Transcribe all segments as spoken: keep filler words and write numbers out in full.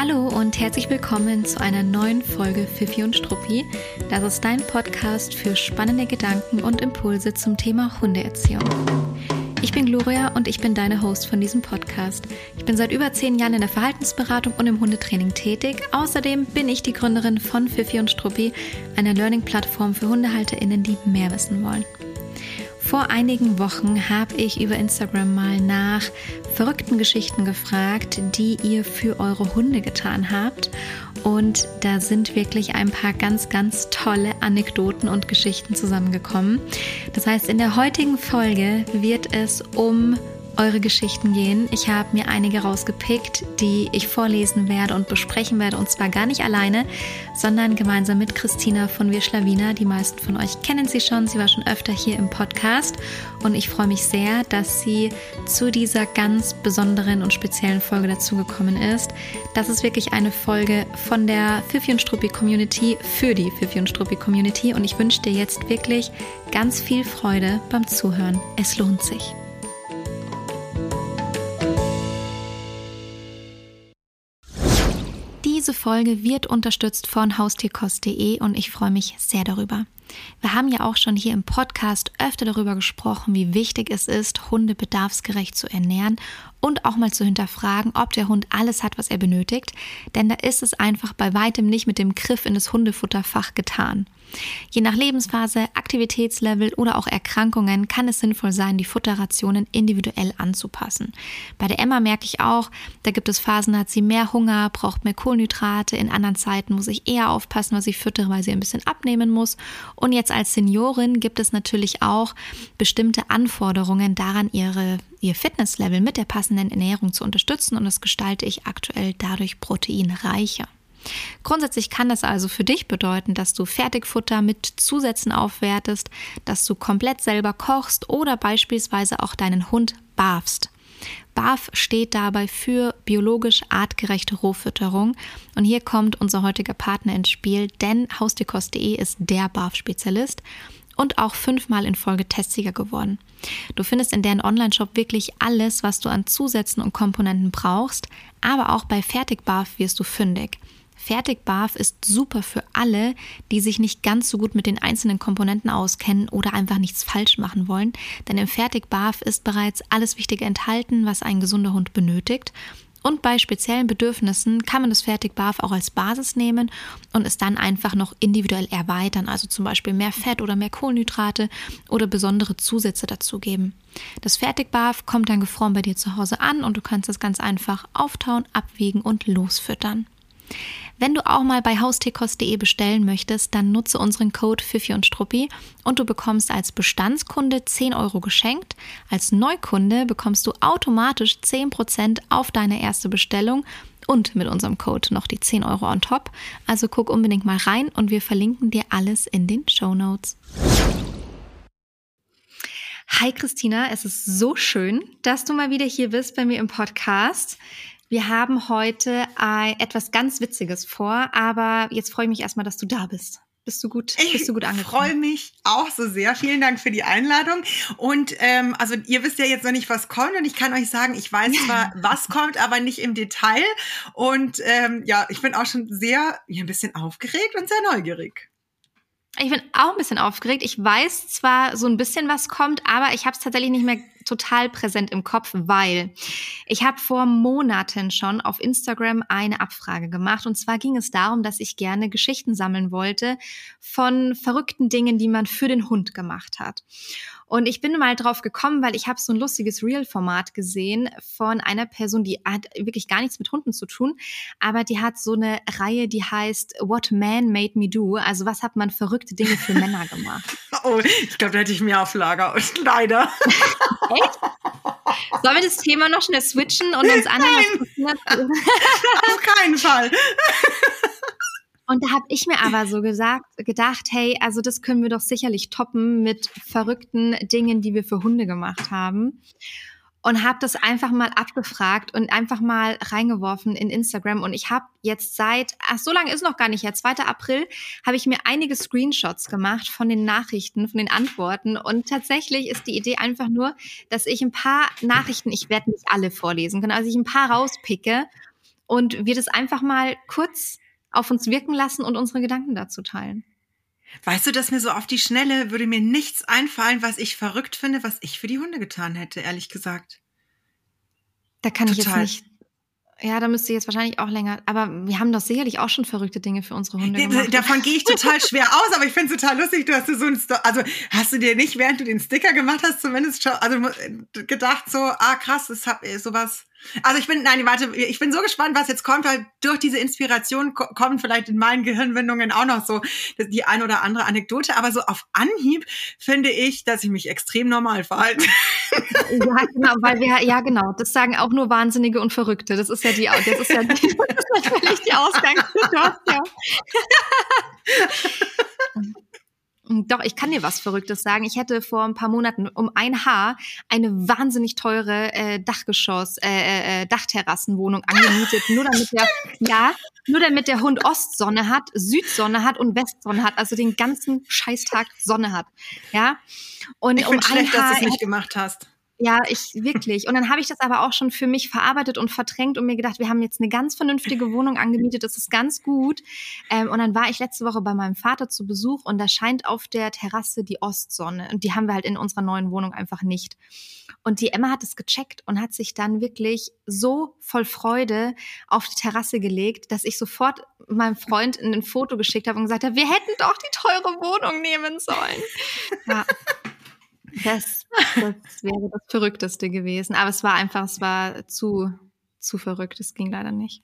Hallo und herzlich willkommen zu einer neuen Folge Fifi und Struppi. Das ist dein Podcast für spannende Gedanken und Impulse zum Thema Hundeerziehung. Ich bin Gloria und ich bin deine Host von diesem Podcast. Ich bin seit über zehn Jahren in der Verhaltensberatung und im Hundetraining tätig. Außerdem bin ich die Gründerin von Fifi und Struppi, einer Learning-Plattform für HundehalterInnen, die mehr wissen wollen. Vor einigen Wochen habe ich über Instagram mal nach verrückten Geschichten gefragt, die ihr für eure Hunde getan habt. Und da sind wirklich ein paar ganz, ganz tolle Anekdoten und Geschichten zusammengekommen. Das heißt, in der heutigen Folge wird es um eure Geschichten gehen. Ich habe mir einige rausgepickt, die ich vorlesen werde und besprechen werde. Und zwar gar nicht alleine, sondern gemeinsam mit Christina von Wir Schlawiner. Die meisten von euch kennen sie schon. Sie war schon öfter hier im Podcast. Und ich freue mich sehr, dass sie zu dieser ganz besonderen und speziellen Folge dazugekommen ist. Das ist wirklich eine Folge von der Fifi und Struppi Community für die Fifi und Struppi Community. Und ich wünsche dir jetzt wirklich ganz viel Freude beim Zuhören. Es lohnt sich. Diese Folge wird unterstützt von haustierkost punkt de und ich freue mich sehr darüber. Wir haben ja auch schon hier im Podcast öfter darüber gesprochen, wie wichtig es ist, Hunde bedarfsgerecht zu ernähren und auch mal zu hinterfragen, ob der Hund alles hat, was er benötigt, denn da ist es einfach bei weitem nicht mit dem Griff in das Hundefutterfach getan. Je nach Lebensphase, Aktivitätslevel oder auch Erkrankungen kann es sinnvoll sein, die Futterrationen individuell anzupassen. Bei der Emma merke ich auch, da gibt es Phasen, da hat sie mehr Hunger, braucht mehr Kohlenhydrate, in anderen Zeiten muss ich eher aufpassen, was ich füttere, weil sie ein bisschen abnehmen muss. Und jetzt als Seniorin gibt es natürlich auch bestimmte Anforderungen daran, ihre, ihr Fitnesslevel mit der passenden Ernährung zu unterstützen und das gestalte ich aktuell dadurch proteinreicher. Grundsätzlich kann das also für dich bedeuten, dass du Fertigfutter mit Zusätzen aufwertest, dass du komplett selber kochst oder beispielsweise auch deinen Hund barfst. Barf steht dabei für biologisch artgerechte Rohfütterung und hier kommt unser heutiger Partner ins Spiel, denn haustierkost punkt de ist der Barf-Spezialist und auch fünfmal in Folge Testsieger geworden. Du findest in deren Online-Shop wirklich alles, was du an Zusätzen und Komponenten brauchst, aber auch bei Fertigbarf wirst du fündig. Fertigbarf ist super für alle, die sich nicht ganz so gut mit den einzelnen Komponenten auskennen oder einfach nichts falsch machen wollen, denn im Fertigbarf ist bereits alles Wichtige enthalten, was ein gesunder Hund benötigt. Und bei speziellen Bedürfnissen kann man das Fertigbarf auch als Basis nehmen und es dann einfach noch individuell erweitern, also zum Beispiel mehr Fett oder mehr Kohlenhydrate oder besondere Zusätze dazugeben. Das Fertigbarf kommt dann gefroren bei dir zu Hause an und du kannst es ganz einfach auftauen, abwiegen und losfüttern. Wenn du auch mal bei haustierkost punkt de bestellen möchtest, dann nutze unseren Code Fifi und Struppi und du bekommst als Bestandskunde zehn Euro geschenkt. Als Neukunde bekommst du automatisch zehn Prozent auf deine erste Bestellung und mit unserem Code noch die zehn Euro on top. Also guck unbedingt mal rein und wir verlinken dir alles in den Shownotes. Hi Christina, es ist so schön, dass du mal wieder hier bist bei mir im Podcast. Wir haben heute äh, etwas ganz Witziges vor, aber jetzt freue ich mich erstmal, dass du da bist. Bist du gut, bist du gut angekommen? Ich freue mich auch so sehr. Vielen Dank für die Einladung. Und ähm, also ihr wisst ja jetzt noch nicht, was kommt. Und ich kann euch sagen, ich weiß zwar, was kommt, aber nicht im Detail. Und ähm, ja, ich bin auch schon sehr, ja, ein bisschen aufgeregt und sehr neugierig. Ich bin auch ein bisschen aufgeregt. Ich weiß zwar so ein bisschen, was kommt, aber ich habe es tatsächlich nicht mehr total präsent im Kopf, weil ich habe vor Monaten schon auf Instagram eine Abfrage gemacht. Und zwar ging es darum, dass ich gerne Geschichten sammeln wollte von verrückten Dingen, die man für den Hund gemacht hat. Und ich bin mal drauf gekommen, weil ich habe so ein lustiges Reel-Format gesehen von einer Person, die hat wirklich gar nichts mit Hunden zu tun, aber die hat so eine Reihe, die heißt What Man Made Me Do, also was hat man verrückte Dinge für Männer gemacht. Oh, ich glaube, da hätte ich mehr auf Lager, leider. Echt? Sollen wir das Thema noch schnell switchen und uns anhören? Auf keinen Fall. Und da habe ich mir aber so gesagt, gedacht, hey, also das können wir doch sicherlich toppen mit verrückten Dingen, die wir für Hunde gemacht haben. Und habe das einfach mal abgefragt und einfach mal reingeworfen in Instagram. Und ich habe jetzt seit, ach so lange ist noch gar nicht her, zweiter April, habe ich mir einige Screenshots gemacht von den Nachrichten, von den Antworten. Und tatsächlich ist die Idee einfach nur, dass ich ein paar Nachrichten, ich werde nicht alle vorlesen können, also ich ein paar rauspicke und wir das einfach mal kurz auf uns wirken lassen und unsere Gedanken dazu teilen. Weißt du, dass mir so auf die Schnelle würde mir nichts einfallen, was ich verrückt finde, was ich für die Hunde getan hätte, ehrlich gesagt. Da kann Total. ich jetzt nicht, ja, da müsste ich jetzt wahrscheinlich auch länger, aber wir haben doch sicherlich auch schon verrückte Dinge für unsere Hunde Nee, gemacht. davon gehe ich total schwer aus, aber ich finde es total lustig, du hast so ein, Sto- also hast du dir nicht, während du den Sticker gemacht hast, zumindest schon, also gedacht so, ah krass, das hab sowas. Also ich bin, nein, warte, ich bin so gespannt, was jetzt kommt, weil durch diese Inspiration ko- kommen vielleicht in meinen Gehirnwindungen auch noch so die ein oder andere Anekdote, aber so auf Anhieb finde ich, dass ich mich extrem normal verhalte. Ja, genau, weil wir, ja genau, das sagen auch nur Wahnsinnige und Verrückte. Das ist ja die, das ist ja, die, das ist natürlich die Ausgangssituation. Doch, ich kann dir was Verrücktes sagen. Ich hätte vor ein paar Monaten um ein Haar eine wahnsinnig teure äh, Dachgeschoss, äh, äh, Dachterrassenwohnung angemietet, nur damit der, ja, nur damit der Hund Ostsonne hat, Südsonne hat und Westsonne hat, also den ganzen Scheißtag Sonne hat, ja. Und Ich um finde schlecht, ein Haar, dass du es nicht gemacht hast. ja, ich wirklich. Und dann habe ich das aber auch schon für mich verarbeitet und verdrängt und mir gedacht, wir haben jetzt eine ganz vernünftige Wohnung angemietet, das ist ganz gut. Ähm, und dann war ich letzte Woche bei meinem Vater zu Besuch und da scheint auf der Terrasse die Ostsonne. Und die haben wir halt in unserer neuen Wohnung einfach nicht. Und die Emma hat es gecheckt und hat sich dann wirklich so voll Freude auf die Terrasse gelegt, dass ich sofort meinem Freund ein Foto geschickt habe und gesagt habe, wir hätten doch die teure Wohnung nehmen sollen. Ja. Das, das wäre das Verrückteste gewesen. Aber es war einfach, es war zu, zu verrückt. Es ging leider nicht.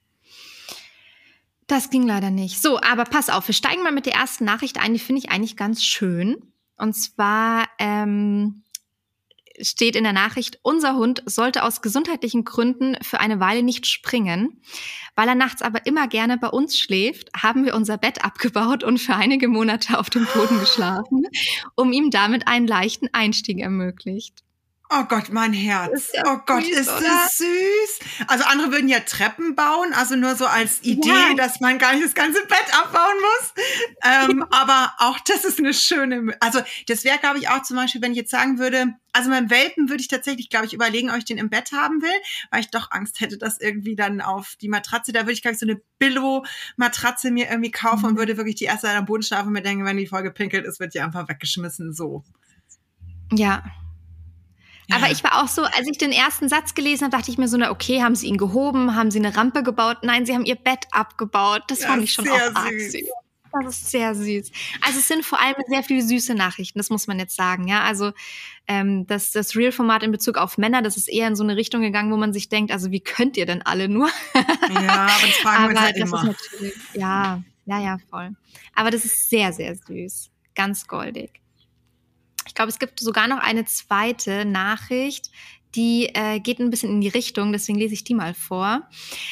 Das ging leider nicht. So, aber pass auf, wir steigen mal mit der ersten Nachricht ein. Die finde ich eigentlich ganz schön. Und zwar ähm, steht in der Nachricht, unser Hund sollte aus gesundheitlichen Gründen für eine Weile nicht springen. Weil er nachts aber immer gerne bei uns schläft, haben wir unser Bett abgebaut und für einige Monate auf dem Boden geschlafen, um ihm damit einen leichten Einstieg ermöglicht. Oh Gott, mein Herz. Ja Oh Gott, süß, ist oder? das süß. Also andere würden ja Treppen bauen, also nur so als Idee, Ja. dass man gar nicht das ganze Bett abbauen muss. Ähm, aber auch das ist eine schöne, also das wäre, glaube ich, auch zum Beispiel, wenn ich jetzt sagen würde, also beim Welpen würde ich tatsächlich, glaube ich, überlegen, ob ich den im Bett haben will, weil ich doch Angst hätte, dass irgendwie dann auf die Matratze, da würde ich, glaube ich, so eine Billo-Matratze mir irgendwie kaufen Mhm. und würde wirklich die erste Zeit am Boden schlafen und mir denken, wenn die voll gepinkelt ist, wird die einfach weggeschmissen, so. Ja. Ja. Aber ich war auch so, als ich den ersten Satz gelesen habe, dachte ich mir so, na okay, haben sie ihn gehoben, haben sie eine Rampe gebaut? Nein, sie haben ihr Bett abgebaut. Das Ja, fand ich schon sehr auch arg süß. süß. Das ist sehr süß. Also es sind vor allem sehr viele süße Nachrichten, das muss man jetzt sagen. Ja, also ähm, das, das Real-Format in Bezug auf Männer, das ist eher in so eine Richtung gegangen, wo man sich denkt, also wie könnt ihr denn alle nur? Ja, aber das fragen wir uns Aber halt das immer. ist natürlich, ja, ja, ja, voll. Aber das ist sehr, sehr süß. Ganz goldig. Ich glaube, es gibt sogar noch eine zweite Nachricht, die äh, geht ein bisschen in die Richtung, deswegen lese ich die mal vor.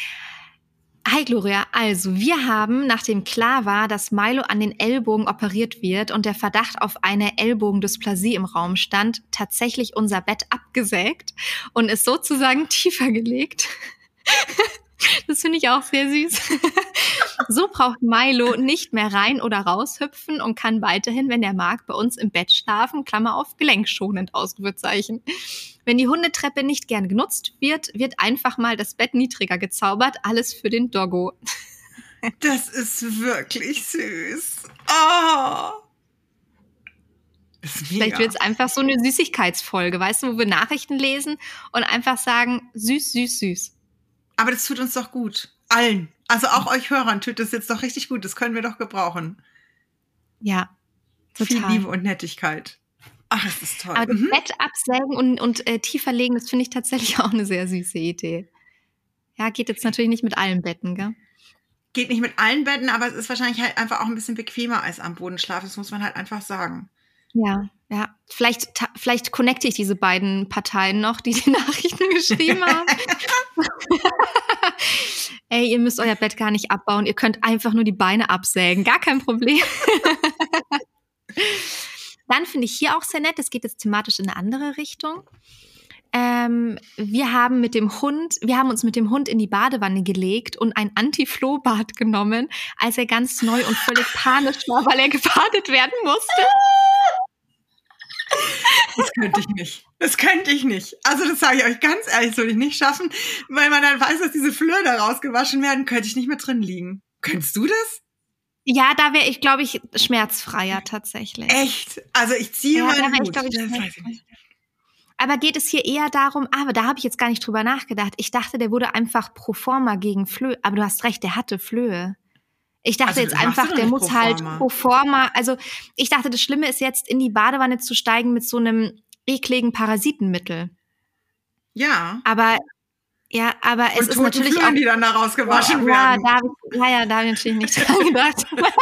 Hi Gloria, also wir haben, nachdem klar war, dass Milo an den Ellbogen operiert wird und der Verdacht auf eine Ellbogendysplasie im Raum stand, tatsächlich unser Bett abgesägt und es sozusagen tiefer gelegt. Das finde ich auch sehr süß. So braucht Milo nicht mehr rein oder raushüpfen und kann weiterhin, wenn er mag, bei uns im Bett schlafen, Klammer auf, gelenkschonend, Ausrufezeichen. Wenn die Hundetreppe nicht gern genutzt wird, wird einfach mal das Bett niedriger gezaubert, alles für den Doggo. Das ist wirklich süß. Oh. Das ist mega. Vielleicht wird es einfach so eine Süßigkeitsfolge, weißt du, wo wir Nachrichten lesen und einfach sagen, süß, süß, süß. Aber das tut uns doch gut. Allen. Also auch euch Hörern tut das jetzt doch richtig gut. Das können wir doch gebrauchen. Ja, Viel total. Liebe und Nettigkeit. Ach, das ist toll. Aber das Mhm. Bett absägen und, und äh, tiefer legen, das finde ich tatsächlich auch eine sehr süße Idee. Ja, geht jetzt natürlich nicht mit allen Betten, gell? Geht nicht mit allen Betten, aber es ist wahrscheinlich halt einfach auch ein bisschen bequemer als am Boden schlafen. Das muss man halt einfach sagen. Ja, ja. Vielleicht, ta- vielleicht connecte ich diese beiden Parteien noch, die die Nachrichten geschrieben haben. Ey, ihr müsst euer Bett gar nicht abbauen. Ihr könnt einfach nur die Beine absägen. Gar kein Problem. Dann finde ich hier auch sehr nett, das geht jetzt thematisch in eine andere Richtung. Ähm, wir haben mit dem Hund, wir haben uns mit dem Hund in die Badewanne gelegt und ein Anti-Floh-Bad genommen, als er ganz neu und völlig panisch war, weil er gebadet werden musste. Das könnte ich nicht. Das könnte ich nicht. Also das sage ich euch ganz ehrlich, das würde ich nicht schaffen, weil man dann weiß, dass diese Flöhe da rausgewaschen werden, könnte ich nicht mehr drin liegen. Könntest du das? Ja, da wäre ich, glaube ich, schmerzfreier tatsächlich. Echt? Also ich ziehe Ja, meinen da wär ich, Hut. glaub ich, Das weiß ich schmerzfrei. nicht. Aber geht es hier eher darum, aber da habe ich jetzt gar nicht drüber nachgedacht. Ich dachte, der wurde einfach pro forma gegen Flöhe. Aber du hast recht, der hatte Flöhe. Ich dachte Also, jetzt das machst du einfach, doch der nicht muss pro halt forma. pro forma, also ich dachte, das Schlimme ist jetzt, in die Badewanne zu steigen mit so einem ekligen Parasitenmittel. Ja. Aber, ja, aber es Und ist toten natürlich Flöhen, auch, die dann da rausgewaschen ja, werden. da hab ich, ja, ja, da habe ich natürlich nicht dran gedacht.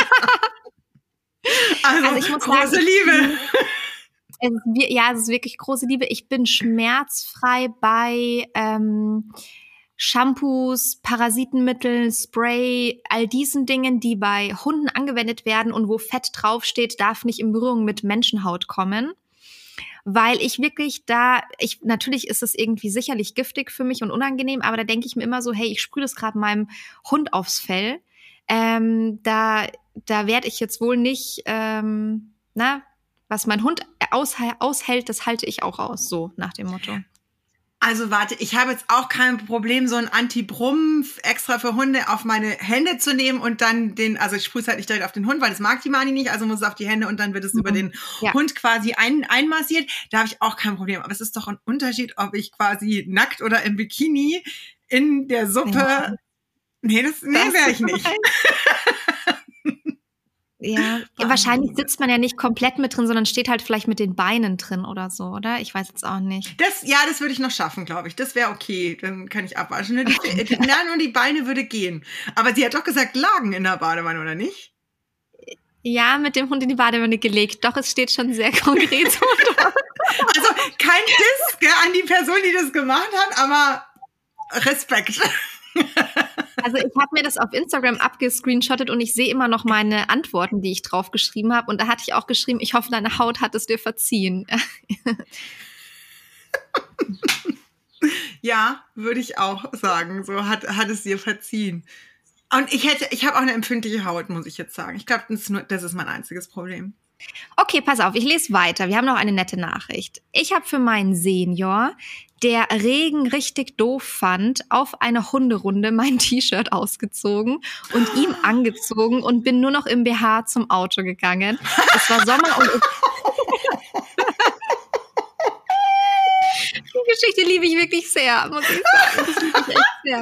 Also, Also ich muss große sagen, Liebe. Es ist, wir- ja, es ist wirklich große Liebe. Ich bin schmerzfrei bei ähm, Shampoos, Parasitenmitteln, Spray, all diesen Dingen, die bei Hunden angewendet werden und wo Fett draufsteht, darf nicht in Berührung mit Menschenhaut kommen. Weil ich wirklich da, ich natürlich ist es irgendwie sicherlich giftig für mich und unangenehm, aber da denke ich mir immer so, hey, ich sprühe das gerade meinem Hund aufs Fell. Ähm, da da werde ich jetzt wohl nicht, ähm, na, was mein Hund aus, aushält, das halte ich auch aus, so nach dem Motto. Also warte, ich habe jetzt auch kein Problem, so ein Anti-Brumm extra für Hunde auf meine Hände zu nehmen und dann den, also ich sprühe es halt nicht direkt auf den Hund, weil das mag die Mani nicht, also muss es auf die Hände und dann wird es Mhm. über den Ja. Hund quasi ein, einmassiert. Da habe ich auch kein Problem. Aber es ist doch ein Unterschied, ob ich quasi nackt oder im Bikini in der Suppe. Ja. Nee, das, nee, Das wäre ist ich nicht. Ja, Ah, wahrscheinlich Liebe. sitzt man ja nicht komplett mit drin, sondern steht halt vielleicht mit den Beinen drin oder so, oder? Ich weiß jetzt auch nicht. Das, ja, das würde ich noch schaffen, glaube ich. Das wäre okay. Dann kann ich abwaschen. Nur die, die, nein, nur die Beine würde gehen. Aber sie hat doch gesagt, lagen in der Badewanne, oder nicht? Ja, mit dem Hund in die Badewanne gelegt. Doch, es steht schon sehr konkret so dort. Also kein Diss gell, an die Person, die das gemacht hat, aber Respekt. Also ich habe mir das auf Instagram abgescreenshottet und ich sehe immer noch meine Antworten, die ich drauf geschrieben habe. Und da hatte ich auch geschrieben, ich hoffe, deine Haut hat es dir verziehen. Ja, würde ich auch sagen. So hat, hat es dir verziehen. Und ich hätte, ich habe auch eine empfindliche Haut, muss ich jetzt sagen. Ich glaube, das ist nur, das ist mein einziges Problem. Okay, pass auf, ich lese weiter. Wir haben noch eine nette Nachricht. Ich habe für meinen Senior, der Regen richtig doof fand, auf eine Hunderunde mein T-Shirt ausgezogen und ihm angezogen und bin nur noch im B H zum Auto gegangen. Es war Sommer und die Geschichte liebe ich wirklich sehr, muss ich sagen. Das liebe ich echt sehr.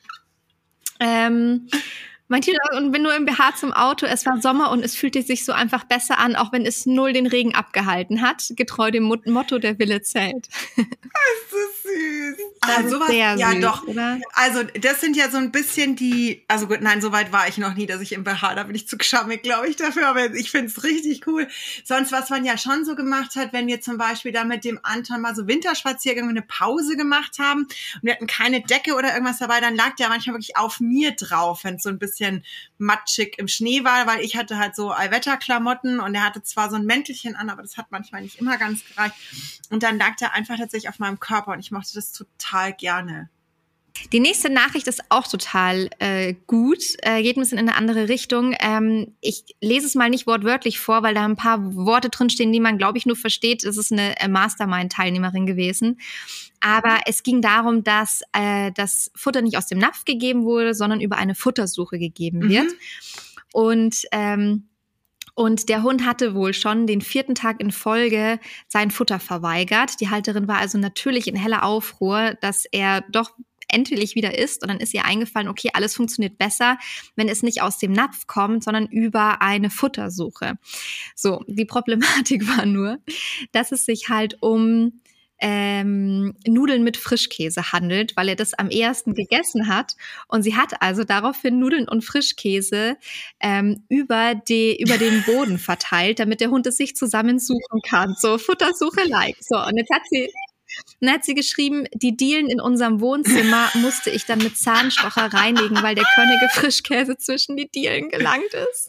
Ähm, mein T-Shirt und bin nur im B H zum Auto. Es war Sommer und es fühlte sich so einfach besser an, auch wenn es null den Regen abgehalten hat. Getreu dem Mot- Motto, der Wille zählt. Das ist süß. Das Also ist sowas, sehr ja süß, doch. oder? Also das sind ja so ein bisschen die, also gut, nein, so weit war ich noch nie, dass ich im B H, da bin ich zu geschammig, glaube ich, dafür, aber ich finde es richtig cool. Sonst, was man ja schon so gemacht hat, wenn wir zum Beispiel da mit dem Anton mal so Winterspaziergänge eine Pause gemacht haben und wir hatten keine Decke oder irgendwas dabei, dann lag der manchmal wirklich auf mir drauf, wenn es so ein bisschen matschig im Schnee war, weil ich hatte halt so Allwetterklamotten und er hatte zwar so ein Mäntelchen an, aber das hat manchmal nicht immer ganz gereicht. Und dann lag der einfach tatsächlich auf meinem Körper und ich mochte das total gerne. Die nächste Nachricht ist auch total äh, gut, äh, geht ein bisschen in eine andere Richtung. Ähm, ich lese es mal nicht wortwörtlich vor, weil da ein paar Worte drinstehen, die man, glaube ich, nur versteht. Es ist eine äh, Mastermind-Teilnehmerin gewesen. Aber es ging darum, dass äh, das Futter nicht aus dem Napf gegeben wurde, sondern über eine Futtersuche gegeben wird. Mhm. Und ähm, Und der Hund hatte wohl schon den vierten Tag in Folge sein Futter verweigert. Die Halterin war also natürlich in heller Aufruhr, dass er doch endlich wieder isst. Und dann ist ihr eingefallen, okay, alles funktioniert besser, wenn es nicht aus dem Napf kommt, sondern über eine Futtersuche. So, die Problematik war nur, dass es sich halt um ähm, Nudeln mit Frischkäse handelt, weil er das am ehesten gegessen hat. Und sie hat also daraufhin Nudeln und Frischkäse ähm, über, die, über den Boden verteilt, damit der Hund es sich zusammensuchen kann. So, Futtersuche-like. So, und jetzt hat sie... Dann hat sie geschrieben, die Dielen in unserem Wohnzimmer musste ich dann mit Zahnstocher reinigen, weil der körnige Frischkäse zwischen die Dielen gelangt ist.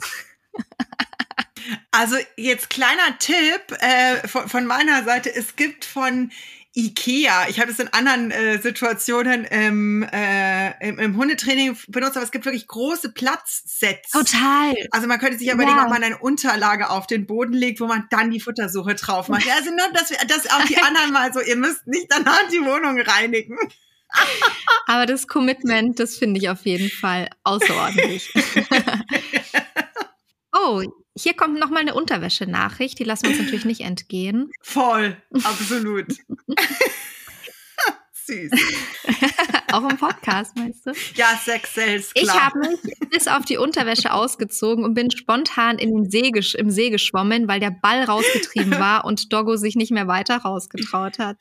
Also jetzt kleiner Tipp äh, von, von meiner Seite. Es gibt von Ikea. Ich habe das in anderen äh, Situationen im, äh, im, im Hundetraining benutzt, aber es gibt wirklich große Platzsets. Total. Also man könnte sich ja überlegen, ob man eine Unterlage auf den Boden legt, wo man dann die Futtersuche drauf macht. Ja, also nur, dass, wir, dass auch die anderen mal so, ihr müsst nicht danach die Wohnung reinigen. Aber das Commitment, das finde ich auf jeden Fall außerordentlich. Oh, hier kommt nochmal eine Unterwäsche-Nachricht. Die lassen wir uns natürlich nicht entgehen. Voll, absolut. Süß. Auch im Podcast, meinst du? Ja, Sex sells, klar. Ich habe mich bis auf die Unterwäsche ausgezogen und bin spontan in den See gesch- im See geschwommen, weil der Ball rausgetrieben war und Doggo sich nicht mehr weiter rausgetraut hat.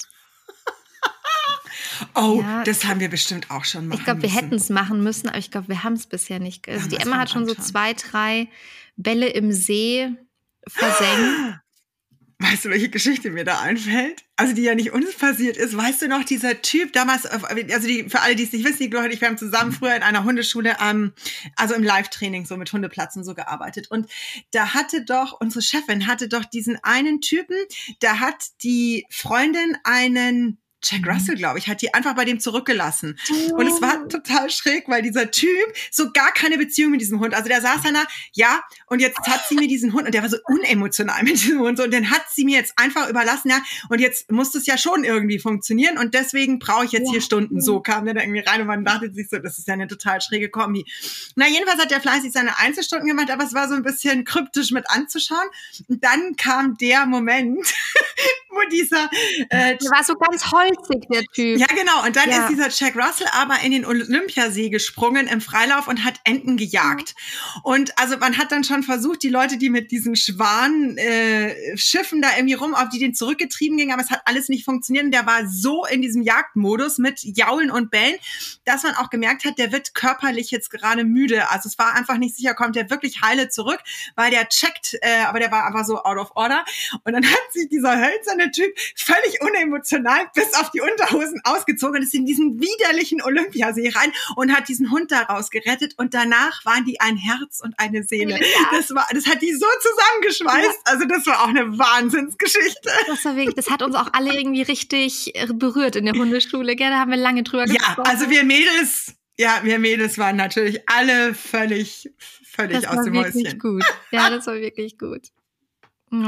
Oh, ja, das haben wir bestimmt auch schon machen Ich glaube, wir müssen. hätten es machen müssen, aber ich glaube, wir haben es bisher nicht. Also Ja, die das Emma war hat schon so anschauen. zwei, drei Bälle im See versenkt. Weißt du, welche Geschichte mir da einfällt? Also die ja nicht uns passiert ist. Weißt du noch, dieser Typ damals, also die, für alle, die es nicht wissen, die Gloria und ich, wir haben zusammen früher in einer Hundeschule, ähm, also im Live-Training so mit Hundeplatz und so gearbeitet. Und da hatte doch, unsere Chefin hatte doch diesen einen Typen, da hat die Freundin einen Jack Russell, glaube ich, hat die einfach bei dem zurückgelassen. Oh. Und es war total schräg, weil dieser Typ so gar keine Beziehung mit diesem Hund, also der saß dann da, ja, und jetzt hat sie mir diesen Hund, und der war so unemotional mit diesem Hund, so, und den hat sie mir jetzt einfach überlassen, ja, und jetzt muss das ja schon irgendwie funktionieren, und deswegen brauche ich jetzt ja. hier Stunden. So kam der da irgendwie rein, und man dachte sich so, das ist ja eine total schräge Kombi. Na, jedenfalls hat der fleißig seine Einzelstunden gemacht, aber es war so ein bisschen kryptisch mit anzuschauen. Und dann kam der Moment, wo dieser... Äh, der war so ganz holzig, der Typ. Ja, genau. Und dann ja. ist dieser Jack Russell aber in den Olympiasee gesprungen im Freilauf und hat Enten gejagt. Mhm. Und also man hat dann schon versucht, die Leute, die mit diesen Schwan äh, Schiffen da irgendwie rum, auf die den zurückgetrieben gingen, aber es hat alles nicht funktioniert. Und der war so in diesem Jagdmodus mit Jaulen und Bellen, dass man auch gemerkt hat, der wird körperlich jetzt gerade müde. Also es war einfach nicht sicher, kommt der wirklich heile zurück, weil der checkt, äh, aber der war einfach so out of order. Und dann hat sich dieser hölzerne Typ völlig unemotional bis auf die Unterhosen ausgezogen und ist in diesen widerlichen Olympiasee rein und hat diesen Hund daraus gerettet. Und danach waren die ein Herz und eine Seele. Ja. Das war, das hat die so zusammengeschweißt. Ja. Also das war auch eine Wahnsinnsgeschichte. Das war wirklich, das hat uns auch alle irgendwie richtig berührt in der Hundeschule. Gell? Da haben wir lange drüber gesprochen. Ja, also wir Mädels, ja, wir Mädels waren natürlich alle völlig, völlig das aus dem Häuschen. Das war wirklich gut. Ja, das war wirklich gut. Oh.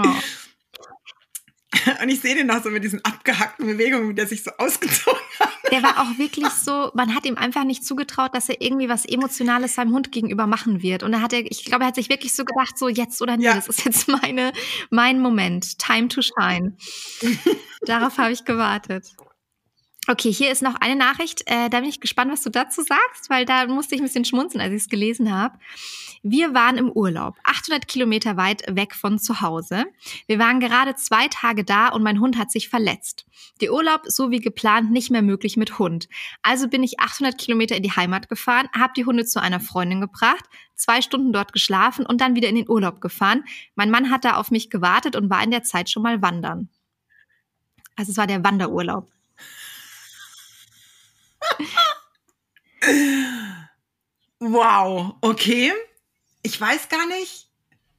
Und ich sehe den noch so mit diesen abgehackten Bewegungen, wie der sich so ausgezogen hat. Der war auch wirklich so, man hat ihm einfach nicht zugetraut, dass er irgendwie was Emotionales seinem Hund gegenüber machen wird. Und da hat er, ich glaube, er hat sich wirklich so gedacht, so jetzt oder nie, ja. das ist jetzt meine, mein Moment, time to shine. Darauf habe ich gewartet. Okay, hier ist noch eine Nachricht, äh, da bin ich gespannt, was du dazu sagst, weil da musste ich ein bisschen schmunzeln, als ich es gelesen habe. Wir waren im Urlaub, achthundert Kilometer weit weg von zu Hause. Wir waren gerade zwei Tage da und mein Hund hat sich verletzt. Der Urlaub, so wie geplant, nicht mehr möglich mit Hund. Also bin ich achthundert Kilometer in die Heimat gefahren, habe die Hunde zu einer Freundin gebracht, zwei Stunden dort geschlafen und dann wieder in den Urlaub gefahren. Mein Mann hat da auf mich gewartet und war in der Zeit schon mal wandern. Also es war der Wanderurlaub. Wow, okay. Ich weiß gar nicht.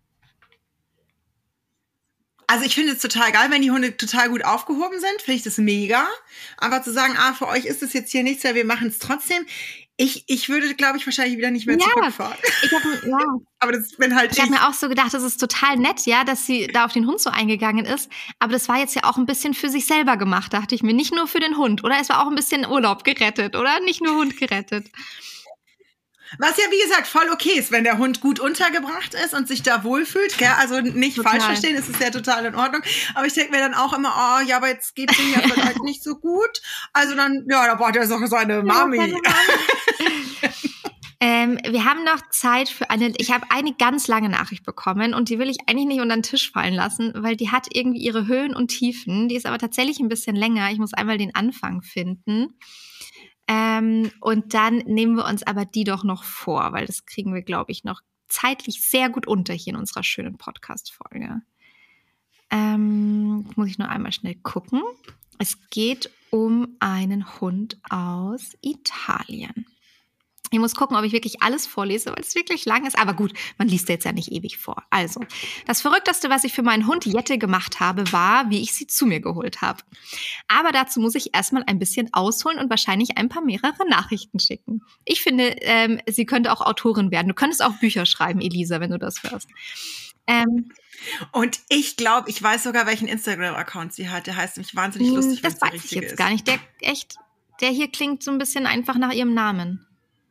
Also ich finde es total geil, wenn die Hunde total gut aufgehoben sind. Finde ich das mega. Aber zu sagen, ah, für euch ist es jetzt hier nichts, weil wir machen es trotzdem. Ich, ich würde, glaube ich, wahrscheinlich wieder nicht mehr ja, zurückfahren. Ich hab, ja. Aber das bin halt ich. Ich habe mir auch so gedacht, das ist total nett, ja, dass sie da auf den Hund so eingegangen ist. Aber das war jetzt ja auch ein bisschen für sich selber gemacht, dachte ich mir. Nicht nur für den Hund, oder? Es war auch ein bisschen Urlaub gerettet, oder? Nicht nur Hund gerettet. Was ja, wie gesagt, voll okay ist, wenn der Hund gut untergebracht ist und sich da wohlfühlt. Gell? Also nicht total. Falsch verstehen, es ist ja total in Ordnung. Aber ich denke mir dann auch immer, oh, ja, aber jetzt geht's ihm ja vielleicht nicht so gut. Also dann, ja, da braucht er doch seine Mami. Ja, ähm, wir haben noch Zeit für eine, ich habe eine ganz lange Nachricht bekommen und die will ich eigentlich nicht unter den Tisch fallen lassen, weil die hat irgendwie ihre Höhen und Tiefen. Die ist aber tatsächlich ein bisschen länger. Ich muss einmal den Anfang finden. Ähm, und dann nehmen wir uns aber die doch noch vor, weil das kriegen wir, glaube ich, noch zeitlich sehr gut unter hier in unserer schönen Podcast-Folge. Ähm, muss ich nur einmal schnell gucken. Es geht um einen Hund aus Italien. Ich muss gucken, ob ich wirklich alles vorlese, weil es wirklich lang ist. Aber gut, man liest jetzt ja nicht ewig vor. Also, das Verrückteste, was ich für meinen Hund Jette gemacht habe, war, wie ich sie zu mir geholt habe. Aber dazu muss ich erstmal ein bisschen ausholen und wahrscheinlich ein paar mehrere Nachrichten schicken. Ich finde, ähm, sie könnte auch Autorin werden. Du könntest auch Bücher schreiben, Elisa, wenn du das hörst. Ähm, und ich glaube, ich weiß sogar, welchen Instagram-Account sie hat. Der heißt nämlich wahnsinnig lustig, wenn es der richtige ist. Das weiß ich jetzt gar nicht. Der echt, der hier klingt so ein bisschen einfach nach ihrem Namen.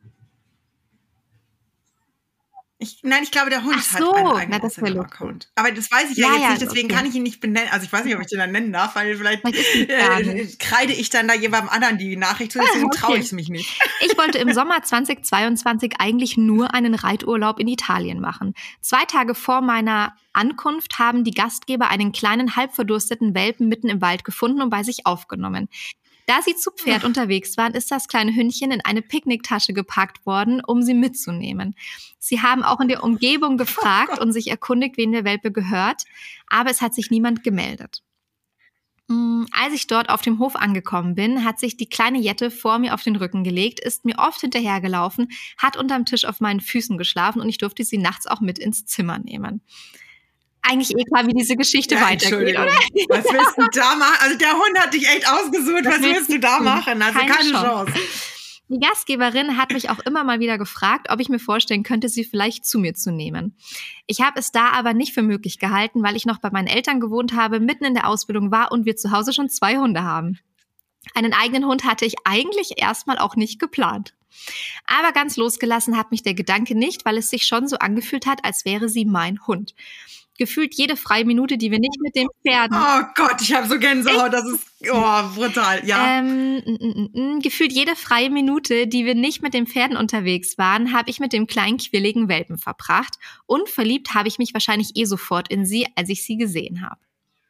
Ich, nein, ich glaube, der Hund Ach so, hat einen eigenen na, Instagram-Account. Aber das weiß ich ja, ja jetzt ja, nicht, deswegen okay. kann ich ihn nicht benennen. Also ich weiß nicht, ob ich den dann nennen darf, weil vielleicht äh, kreide ich dann da jemandem anderen die Nachricht zu, deswegen ah, okay. traue ich es mich nicht. Ich wollte im Sommer zweitausendzweiundzwanzig eigentlich nur einen Reiturlaub in Italien machen. Zwei Tage vor meiner Ankunft haben die Gastgeber einen kleinen, halb verdursteten Welpen mitten im Wald gefunden und bei sich aufgenommen. Da sie zu Pferd Ach. unterwegs waren, ist das kleine Hündchen in eine Picknicktasche gepackt worden, um sie mitzunehmen. Sie haben auch in der Umgebung gefragt oh und sich erkundigt, wem der Welpe gehört, aber es hat sich niemand gemeldet. Als ich dort auf dem Hof angekommen bin, hat sich die kleine Jette vor mir auf den Rücken gelegt, ist mir oft hinterhergelaufen, hat unterm Tisch auf meinen Füßen geschlafen und ich durfte sie nachts auch mit ins Zimmer nehmen. Eigentlich eh klar, wie diese Geschichte ja, weitergeht, oder? Was willst du da machen? Also der Hund hat dich echt ausgesucht. Was, Was willst du da machen? Also keine, keine Chance. Chance. Die Gastgeberin hat mich auch immer mal wieder gefragt, ob ich mir vorstellen könnte, sie vielleicht zu mir zu nehmen. Ich habe es da aber nicht für möglich gehalten, weil ich noch bei meinen Eltern gewohnt habe, mitten in der Ausbildung war und wir zu Hause schon zwei Hunde haben. Einen eigenen Hund hatte ich eigentlich erstmal auch nicht geplant. Aber ganz losgelassen hat mich der Gedanke nicht, weil es sich schon so angefühlt hat, als wäre sie mein Hund. Gefühlt jede freie Minute, die wir nicht mit den Pferden... Oh Gott, ich habe so Gänsehaut, das ist oh, brutal, ja. Ähm, n, n, n, gefühlt jede freie Minute, die wir nicht mit den Pferden unterwegs waren, habe ich mit dem kleinen, quirligen Welpen verbracht. Und verliebt habe ich mich wahrscheinlich eh sofort in sie, als ich sie gesehen habe.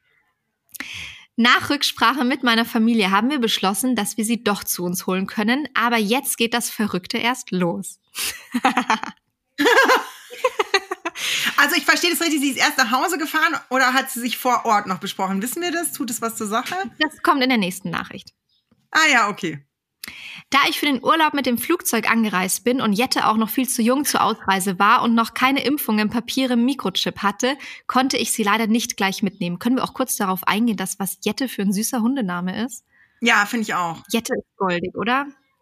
Nach Rücksprache mit meiner Familie haben wir beschlossen, dass wir sie doch zu uns holen können. Aber jetzt geht das Verrückte erst los. Also ich verstehe das richtig, sie ist erst nach Hause gefahren oder hat sie sich vor Ort noch besprochen? Wissen wir das? Tut es was zur Sache? Das kommt in der nächsten Nachricht. Ah ja, okay. Da ich für den Urlaub mit dem Flugzeug angereist bin und Jette auch noch viel zu jung zur Ausreise war und noch keine Impfungen, Papiere, Mikrochip hatte, konnte ich sie leider nicht gleich mitnehmen. Können wir auch kurz darauf eingehen, dass was Jette für ein süßer Hundename ist? Ja, finde ich auch. Jette ist goldig, oder?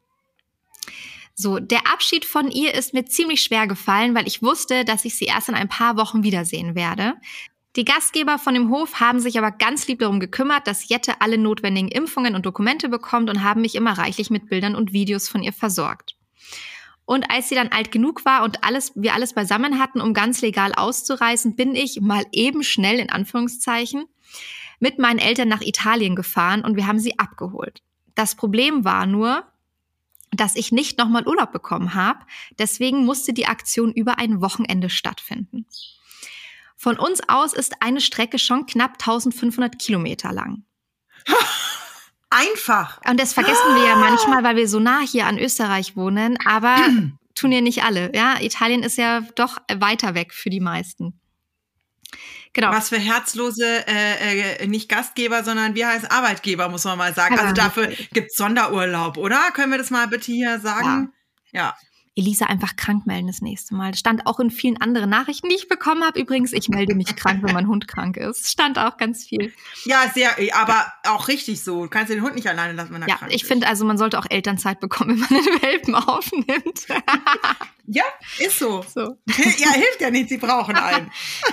So, der Abschied von ihr ist mir ziemlich schwer gefallen, weil ich wusste, dass ich sie erst in ein paar Wochen wiedersehen werde. Die Gastgeber von dem Hof haben sich aber ganz lieb darum gekümmert, dass Jette alle notwendigen Impfungen und Dokumente bekommt und haben mich immer reichlich mit Bildern und Videos von ihr versorgt. Und als sie dann alt genug war und alles, wir alles beisammen hatten, um ganz legal auszureisen, bin ich mal eben schnell, in Anführungszeichen, mit meinen Eltern nach Italien gefahren und wir haben sie abgeholt. Das Problem war nur, dass ich nicht nochmal Urlaub bekommen habe. Deswegen musste die Aktion über ein Wochenende stattfinden. Von uns aus ist eine Strecke schon knapp eintausendfünfhundert Kilometer lang. Einfach. Und das vergessen wir ja manchmal, weil wir so nah hier an Österreich wohnen. Aber tun ja nicht alle. Ja, Italien ist ja doch weiter weg für die meisten. Genau. Was für herzlose, äh, äh, nicht Gastgeber, sondern wie heißt Arbeitgeber, muss man mal sagen. Also dafür gibt's Sonderurlaub, oder? Können wir das mal bitte hier sagen? Ja. ja. Elisa einfach krank melden das nächste Mal. Das stand auch in vielen anderen Nachrichten, die ich bekommen habe. Übrigens, ich melde mich krank, wenn mein Hund krank ist. Stand auch ganz viel. Ja, sehr, aber auch richtig so. Du kannst den Hund nicht alleine lassen, wenn er ja, krank ist. Ja, ich finde also, man sollte auch Elternzeit bekommen, wenn man den Welpen aufnimmt. Ja, ist so. so. Ja, hilft ja nicht, sie brauchen einen.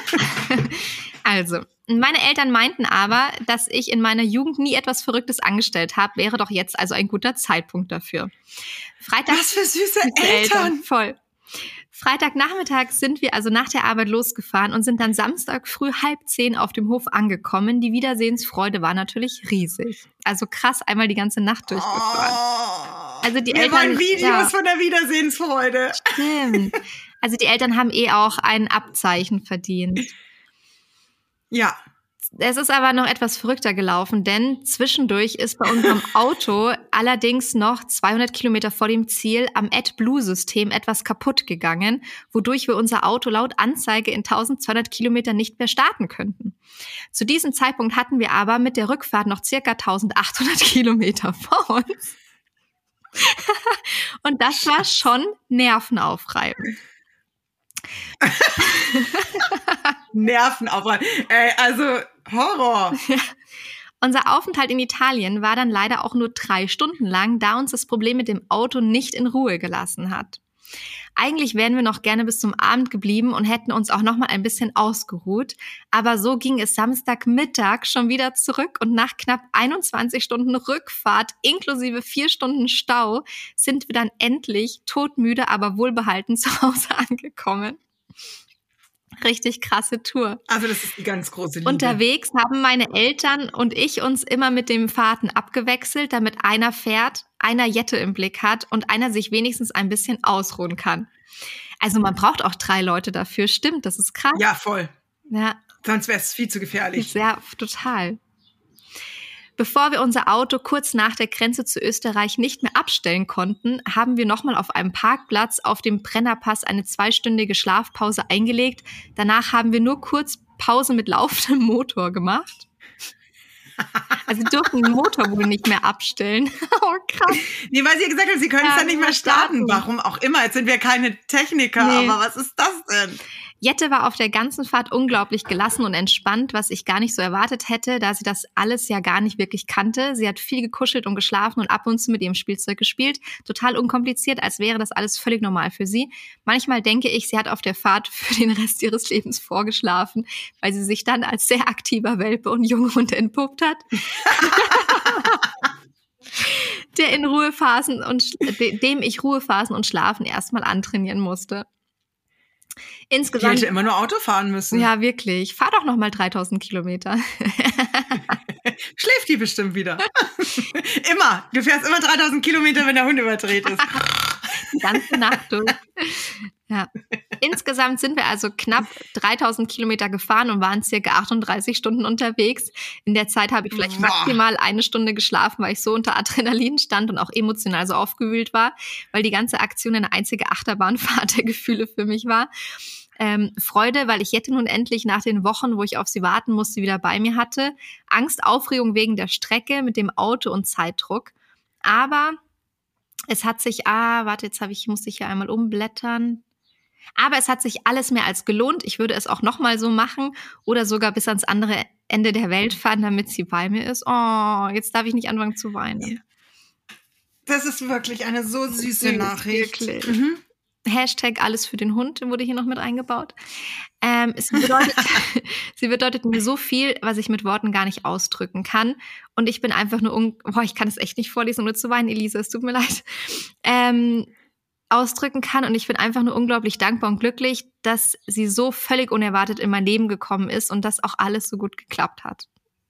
Also, meine Eltern meinten aber, dass ich in meiner Jugend nie etwas Verrücktes angestellt habe, wäre doch jetzt also ein guter Zeitpunkt dafür. Freitag, was für süße Eltern. Eltern! Voll. Freitagnachmittag sind wir also nach der Arbeit losgefahren und sind dann Samstag früh halb zehn auf dem Hof angekommen. Die Wiedersehensfreude war natürlich riesig. Also krass, einmal die ganze Nacht durchgefahren. Oh, also die wir Eltern, wollen Videos ja, von der Wiedersehensfreude. Stimmt. Also die Eltern haben eh auch ein Abzeichen verdient. Ja. Es ist aber noch etwas verrückter gelaufen, denn zwischendurch ist bei unserem Auto allerdings noch zweihundert Kilometer vor dem Ziel am AdBlue-System etwas kaputt gegangen, wodurch wir unser Auto laut Anzeige in eintausendzweihundert Kilometern nicht mehr starten könnten. Zu diesem Zeitpunkt hatten wir aber mit der Rückfahrt noch circa eintausendachthundert Kilometer vor uns. Und Und das war schon nervenaufreibend. Nervenaufreibend. Ey, also Horror. Ja. Unser Aufenthalt in Italien war dann leider auch nur drei Stunden lang, da uns das Problem mit dem Auto nicht in Ruhe gelassen hat. Eigentlich wären wir noch gerne bis zum Abend geblieben und hätten uns auch noch mal ein bisschen ausgeruht. Aber so ging es Samstagmittag schon wieder zurück und nach knapp einundzwanzig Stunden Rückfahrt inklusive vier Stunden Stau sind wir dann endlich todmüde, aber wohlbehalten zu Hause angekommen. Richtig krasse Tour. Also das ist die ganz große Liebe. Unterwegs haben meine Eltern und ich uns immer mit dem Fahrten abgewechselt, damit einer fährt, einer Jette im Blick hat und einer sich wenigstens ein bisschen ausruhen kann. Also man braucht auch drei Leute dafür, stimmt, das ist krass. Ja, voll. Ja. Sonst wäre es viel zu gefährlich. Ja, total. Bevor wir unser Auto kurz nach der Grenze zu Österreich nicht mehr abstellen konnten, haben wir nochmal auf einem Parkplatz auf dem Brennerpass eine zweistündige Schlafpause eingelegt. Danach haben wir nur kurz Pause mit laufendem Motor gemacht. Also wir durften den Motor wohl nicht mehr abstellen. Oh, krass. Nee, weil sie ja gesagt haben, sie können es Ja, ja nicht mehr starten. starten. Warum auch immer. Jetzt sind wir keine Techniker, Nee. aber was ist das denn? Jette war auf der ganzen Fahrt unglaublich gelassen und entspannt, was ich gar nicht so erwartet hätte, da sie das alles ja gar nicht wirklich kannte. Sie hat viel gekuschelt und geschlafen und ab und zu mit ihrem Spielzeug gespielt. Total unkompliziert, als wäre das alles völlig normal für sie. Manchmal denke ich, sie hat auf der Fahrt für den Rest ihres Lebens vorgeschlafen, weil sie sich dann als sehr aktiver Welpe und Junghund entpuppt hat. Der in Ruhephasen und dem ich Ruhephasen und Schlafen erstmal antrainieren musste. Ich Insgesamt, hätte immer nur Auto fahren müssen. ja wirklich, fahr doch noch mal dreitausend Kilometer. Schläft die bestimmt wieder. Immer. Du fährst immer dreitausend Kilometer, wenn der Hund überdreht ist. Die ganze Nacht durch. Ja. Insgesamt sind wir also knapp dreitausend Kilometer gefahren und waren circa achtunddreißig Stunden unterwegs. In der Zeit habe ich vielleicht Boah. maximal eine Stunde geschlafen, weil ich so unter Adrenalin stand und auch emotional so aufgewühlt war, weil die ganze Aktion eine einzige Achterbahnfahrt der Gefühle für mich war. Ähm, Freude, weil ich Jette nun endlich nach den Wochen, wo ich auf sie warten musste, wieder bei mir hatte. Angst, Aufregung wegen der Strecke mit dem Auto und Zeitdruck. Aber es hat sich, ah, warte, jetzt habe ich, muss ich hier einmal umblättern. Aber es hat sich alles mehr als gelohnt. Ich würde es auch nochmal so machen oder sogar bis ans andere Ende der Welt fahren, damit sie bei mir ist. Oh, jetzt darf ich nicht anfangen zu weinen. Das ist wirklich eine so süße Süß, Nachricht. wirklich. Mhm. Hashtag alles für den Hund wurde hier noch mit eingebaut. Ähm, es bedeutet, sie bedeutet mir so viel, was ich mit Worten gar nicht ausdrücken kann. Und ich bin einfach nur, un- boah, ich kann es echt nicht vorlesen, ohne zu weinen, Elisa, es tut mir leid. Ähm, ausdrücken kann. Und ich bin einfach nur unglaublich dankbar und glücklich, dass sie so völlig unerwartet in mein Leben gekommen ist und dass auch alles so gut geklappt hat.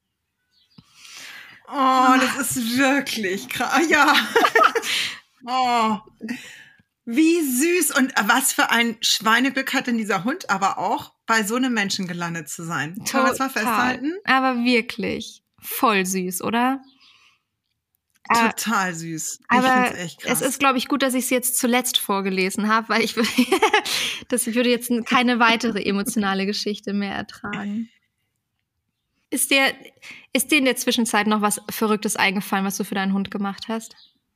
Oh, das ist wirklich krass. Ja. Oh. Wie süß und was für ein Schweineglück hat denn dieser Hund aber auch, bei so einem Menschen gelandet zu sein. Kann man das mal festhalten? Aber wirklich voll süß, oder? Total süß. Ich Aber find's echt krass. es ist, glaube ich, gut, dass ich es jetzt zuletzt vorgelesen habe, weil ich würde, das, ich würde jetzt keine weitere emotionale Geschichte mehr ertragen. Ist dir, ist dir in der Zwischenzeit noch was Verrücktes eingefallen, was du für deinen Hund gemacht hast?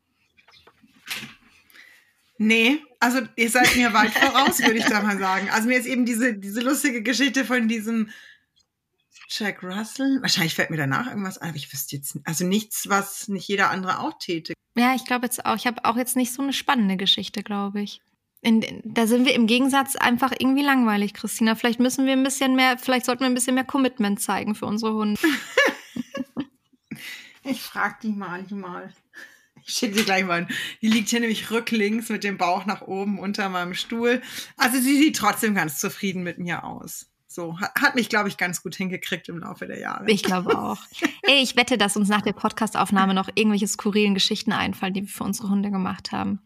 Nee, also ihr seid mir weit voraus, würde ich da mal sagen. Also mir ist eben diese, diese lustige Geschichte von diesem Jack Russell. Wahrscheinlich fällt mir danach irgendwas ein, aber ich wüsste jetzt nicht. Also nichts, was nicht jeder andere auch täte. Ja, ich glaube jetzt auch. Ich habe auch jetzt nicht so eine spannende Geschichte, glaube ich. In, in, da sind wir im Gegensatz einfach irgendwie langweilig, Christina. Vielleicht müssen wir ein bisschen mehr, vielleicht sollten wir ein bisschen mehr Commitment zeigen für unsere Hunde. Ich frag die manchmal. Ich schicke sie gleich mal. Die liegt hier nämlich rücklings mit dem Bauch nach oben unter meinem Stuhl. Also sie sieht trotzdem ganz zufrieden mit mir aus. So, hat, hat mich, glaube ich, ganz gut hingekriegt im Laufe der Jahre. Ich glaube auch. Ey, ich wette, dass uns nach der Podcastaufnahme noch irgendwelche skurrilen Geschichten einfallen, die wir für unsere Hunde gemacht haben.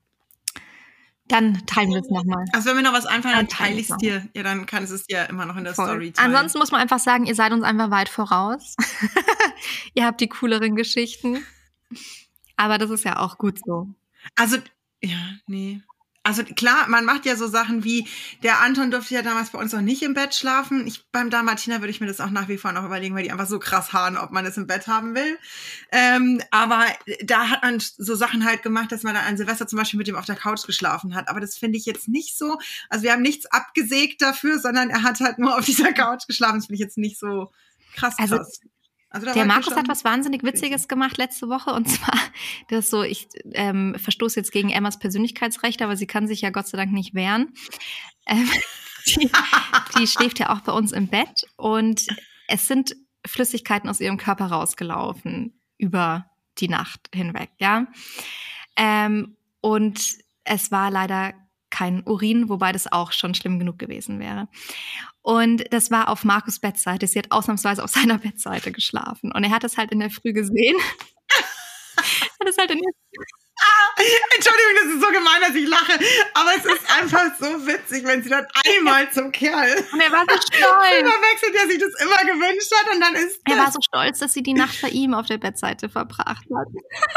Dann teilen wir es nochmal. Also wenn mir noch was einfällt, dann Dann teile teile ich ich's es dir. Ja, dann kann es es dir immer noch in der Voll. Story teilen. Ansonsten muss man einfach sagen, ihr seid uns einfach weit voraus. Ihr habt die cooleren Geschichten. Aber das ist ja auch gut so. Also, ja, nee. Also klar, man macht ja so Sachen wie, der Anton durfte ja damals bei uns noch nicht im Bett schlafen. Ich, beim Dalmatiner würde ich mir das auch nach wie vor noch überlegen, weil die einfach so krass haaren, ob man es im Bett haben will. Ähm, aber da hat man so Sachen halt gemacht, dass man dann an Silvester zum Beispiel mit dem auf der Couch geschlafen hat. Aber das finde ich jetzt nicht so, also wir haben nichts abgesägt dafür, sondern er hat halt nur auf dieser Couch geschlafen. Das finde ich jetzt nicht so krass krass. Also Also der Markus hat was wahnsinnig Witziges gemacht letzte Woche und zwar, das ist so, ich ähm, verstoße jetzt gegen Emmas Persönlichkeitsrechte, aber sie kann sich ja Gott sei Dank nicht wehren. Ähm, die, die schläft ja auch bei uns im Bett und es sind Flüssigkeiten aus ihrem Körper rausgelaufen über die Nacht hinweg, ja. Ähm, und es war leider kein Urin, wobei das auch schon schlimm genug gewesen wäre. Und das war auf Markus' Bettseite. Sie hat ausnahmsweise auf seiner Bettseite geschlafen. Und er hat es halt in der Früh gesehen. hat es halt in der ah, Entschuldigung, das ist so gemein, dass ich lache. Aber es ist einfach so witzig, wenn sie dann einmal zum Kerl. Und er war so stolz. Überwechselt, der sich das immer gewünscht hat. Und dann ist er war so stolz, dass sie die Nacht bei ihm auf der Bettseite verbracht hat.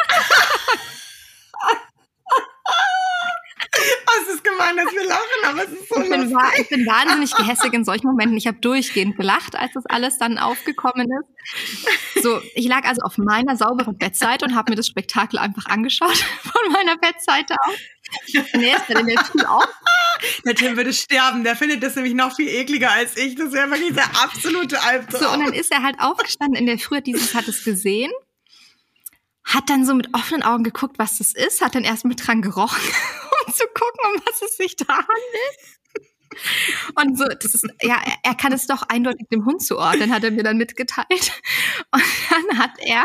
Oh, es ist gemein, dass wir lachen, aber es ist so ich bin, lustig. ich bin wahnsinnig gehässig in solchen Momenten. Ich habe durchgehend gelacht, als das alles dann aufgekommen ist. So, ich lag also auf meiner sauberen Bettseite und habe mir das Spektakel einfach angeschaut von meiner Bettseite aus. Und er ist dann in der Tür auf. Der Tim würde sterben. Der findet das nämlich noch viel ekliger als ich. Das wäre wirklich der absolute Albtraum. So, und dann ist er halt aufgestanden in der Früh, hat dieses hat es gesehen. Hat dann so mit offenen Augen geguckt, was das ist, hat dann erst mit dran gerochen, um zu gucken, um was es sich da handelt. Und so, das ist, ja, er kann es doch eindeutig dem Hund zuordnen, hat er mir dann mitgeteilt. Und dann hat er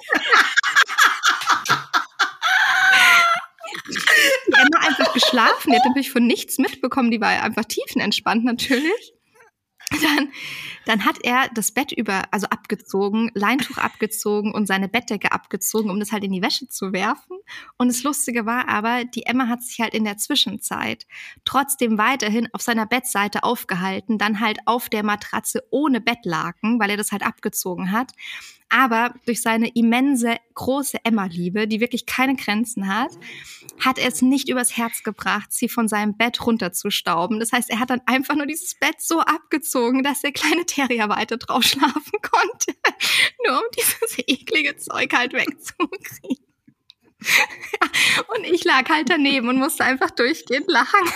die Emma einfach geschlafen, die hat natürlich von nichts mitbekommen, die war einfach tiefenentspannt natürlich. Dann, dann hat er das Bett über, also abgezogen, Leintuch abgezogen und seine Bettdecke abgezogen, um das halt in die Wäsche zu werfen. Und das Lustige war aber, die Emma hat sich halt in der Zwischenzeit trotzdem weiterhin auf seiner Bettseite aufgehalten, dann halt auf der Matratze ohne Bettlaken, weil er das halt abgezogen hat. Aber durch seine immense, große Emma-Liebe, die wirklich keine Grenzen hat, hat er es nicht übers Herz gebracht, sie von seinem Bett runterzustauben. Das heißt, er hat dann einfach nur dieses Bett so abgezogen, dass der kleine Terrier weiter drauf schlafen konnte. Nur um dieses eklige Zeug halt wegzukriegen. Ja, und ich lag halt daneben und musste einfach durchgehend lachen.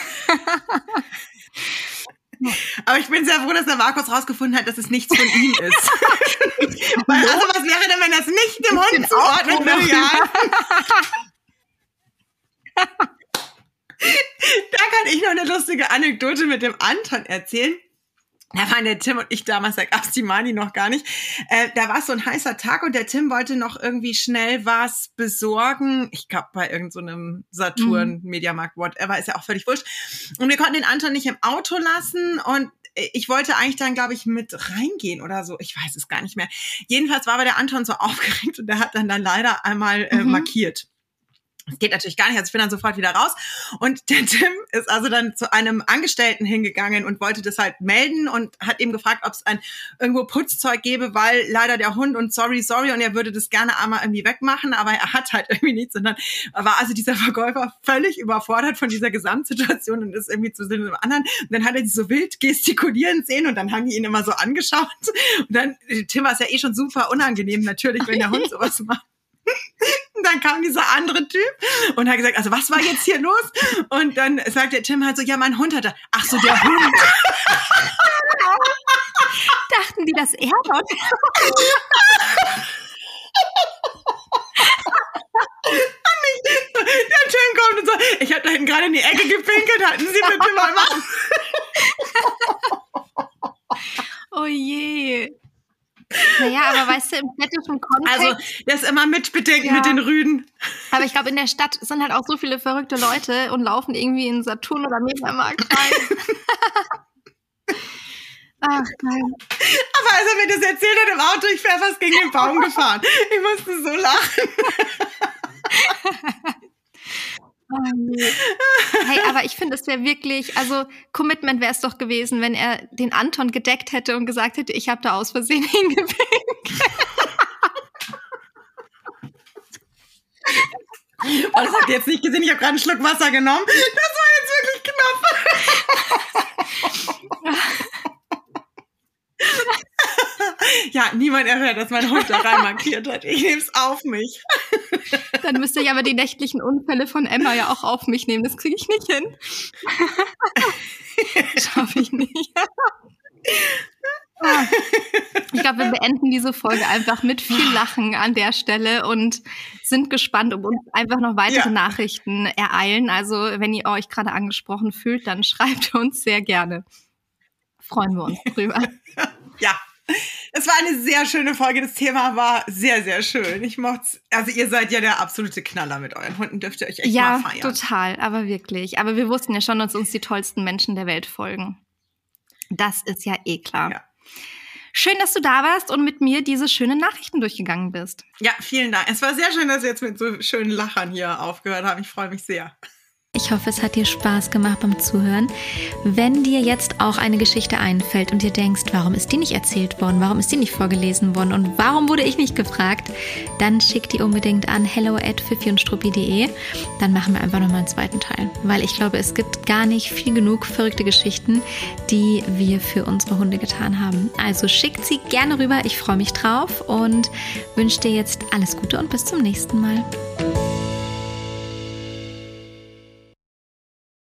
Aber ich bin sehr froh, dass der Markus rausgefunden hat, dass es nichts von ihm ist. Weil, also was wäre denn, wenn das nicht dem Hund zuordnet würde? Ja. Da kann ich noch eine lustige Anekdote mit dem Anton erzählen. Da waren der Tim und ich damals, da gab's die Mani noch gar nicht. Äh, da war es so ein heißer Tag und der Tim wollte noch irgendwie schnell was besorgen. Ich glaube, bei irgendeinem so Saturn, mhm. Mediamarkt, whatever, ist ja auch völlig wurscht. Und wir konnten den Anton nicht im Auto lassen und ich wollte eigentlich dann, glaube ich, mit reingehen oder so. Ich weiß es gar nicht mehr. Jedenfalls war aber der Anton so aufgeregt und der hat dann, dann leider einmal äh, mhm. markiert. Das geht natürlich gar nicht, also ich bin dann sofort wieder raus. Und der Tim ist also dann zu einem Angestellten hingegangen und wollte das halt melden und hat eben gefragt, ob es ein irgendwo Putzzeug gäbe, weil leider der Hund und sorry, sorry und er würde das gerne einmal irgendwie wegmachen, aber er hat halt irgendwie nichts. Und dann war also dieser Verkäufer völlig überfordert von dieser Gesamtsituation und ist irgendwie zu dem anderen. Und dann hat er sich so wild gestikulieren sehen und dann haben die ihn immer so angeschaut. Und dann, Tim war es ja eh schon super unangenehm natürlich, wenn der Hund sowas macht. Und dann kam dieser andere Typ und hat gesagt, also was war jetzt hier los? Und dann sagt der Tim halt so, ja, mein Hund hatte, ach so, der Hund. Dachten die, dass er dort Der Tim kommt und so, ich habe da hinten gerade in die Ecke gepinkelt, halten Sie bitte mal was. Oh je. Naja, aber weißt du, im städtischen Kontext... Also, das ist immer mitbedenken ja. mit den Rüden. Aber ich glaube, in der Stadt sind halt auch so viele verrückte Leute und laufen irgendwie in Saturn oder Mediamarkt rein. Ach, nein. Aber als er mir das erzählt hat im Auto, ich wäre fast gegen den Baum gefahren. Ich musste so lachen. Oh, nee. Hey, aber ich finde, es wäre wirklich, also Commitment wäre es doch gewesen, wenn er den Anton gedeckt hätte und gesagt hätte, ich habe da aus Versehen hingepinkt. Oh, das habt ihr jetzt nicht gesehen, ich habe gerade einen Schluck Wasser genommen. Das war Knopf. Ja, niemand erhört, dass mein Hund da rein markiert hat. Ich nehme es auf mich. Dann müsste ich aber die nächtlichen Unfälle von Emma ja auch auf mich nehmen. Das kriege ich nicht hin. Schaffe ich nicht. Ich glaube, wir beenden diese Folge einfach mit viel Lachen an der Stelle und sind gespannt, ob uns einfach noch weitere ja. Nachrichten ereilen. Also wenn ihr euch gerade angesprochen fühlt, dann schreibt uns sehr gerne. Freuen wir uns drüber. Ja, es war eine sehr schöne Folge. Das Thema war sehr, sehr schön. Ich mochte, also ihr seid ja der absolute Knaller mit euren Hunden. Dürft ihr euch echt ja, mal feiern. Ja, total, aber wirklich. Aber wir wussten ja schon, dass uns die tollsten Menschen der Welt folgen. Das ist ja eh klar. Ja. Schön, dass du da warst und mit mir diese schönen Nachrichten durchgegangen bist. Ja, vielen Dank. Es war sehr schön, dass wir jetzt mit so schönen Lachern hier aufgehört haben. Ich freue mich sehr. Ich hoffe, es hat dir Spaß gemacht beim Zuhören. Wenn dir jetzt auch eine Geschichte einfällt und dir denkst, warum ist die nicht erzählt worden, warum ist die nicht vorgelesen worden und warum wurde ich nicht gefragt, dann schick die unbedingt an hello at fifi und struppi punkt de. Dann machen wir einfach nochmal einen zweiten Teil, weil ich glaube, es gibt gar nicht viel genug verrückte Geschichten, die wir für unsere Hunde getan haben. Also schickt sie gerne rüber, ich freue mich drauf und wünsche dir jetzt alles Gute und bis zum nächsten Mal.